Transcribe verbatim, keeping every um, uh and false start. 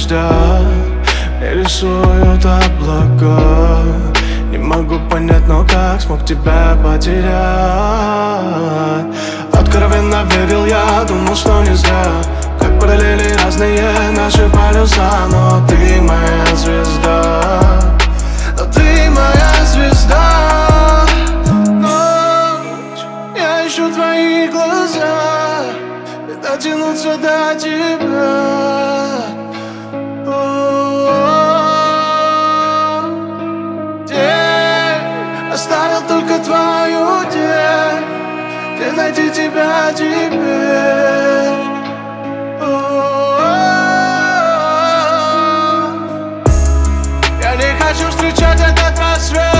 звезда, мне рисуют облака. Не могу понять, но как смог тебя потерять. Откровенно верил я, думал, что не зря. Как параллели разные наши полюса. Но ты моя звезда, но ты моя звезда. Ночь, я ищу твои глаза и дотянуться до тебя. Оставил только твою тень, где найти тебя теперь. Я не хочу встречать этот рассвет.